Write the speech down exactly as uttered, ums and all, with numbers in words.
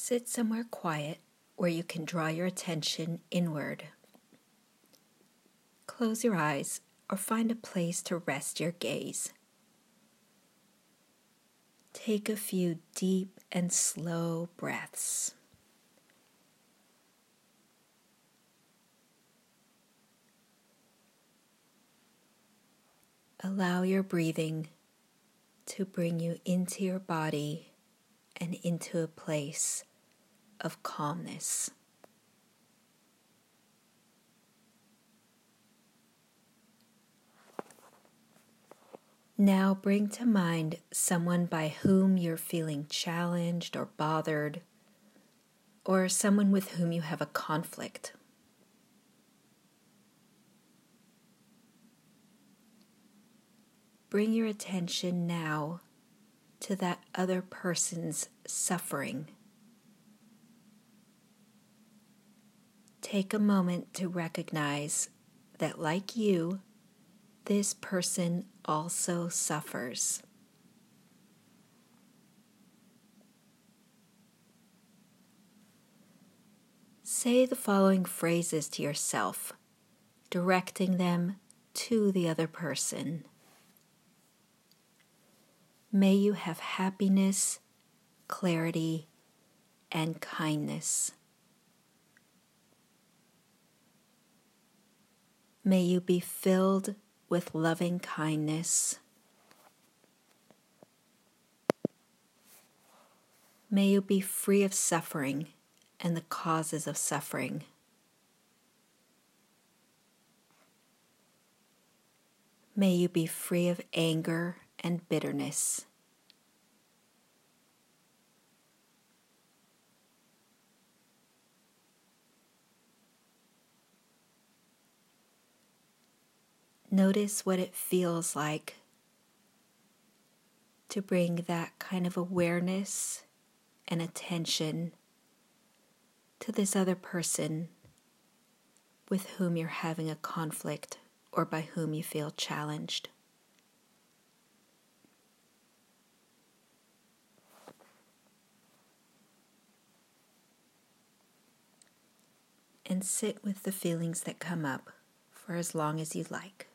Sit somewhere quiet where you can draw your attention inward. Close your eyes or find a place to rest your gaze. Take a few deep and slow breaths. Allow your breathing to bring you into your body and into a place of calmness. Now bring to mind someone by whom you're feeling challenged or bothered, or someone with whom you have a conflict. Bring your attention now to that other person's suffering. Take a moment to recognize that, like you, this person also suffers. Say the following phrases to yourself, directing them to the other person. May you have happiness, clarity, and kindness. May you be filled with loving kindness. May you be free of suffering and the causes of suffering. May you be free of anger and bitterness. Notice what it feels like to bring that kind of awareness and attention to this other person with whom you're having a conflict or by whom you feel challenged. And sit with the feelings that come up for as long as you like.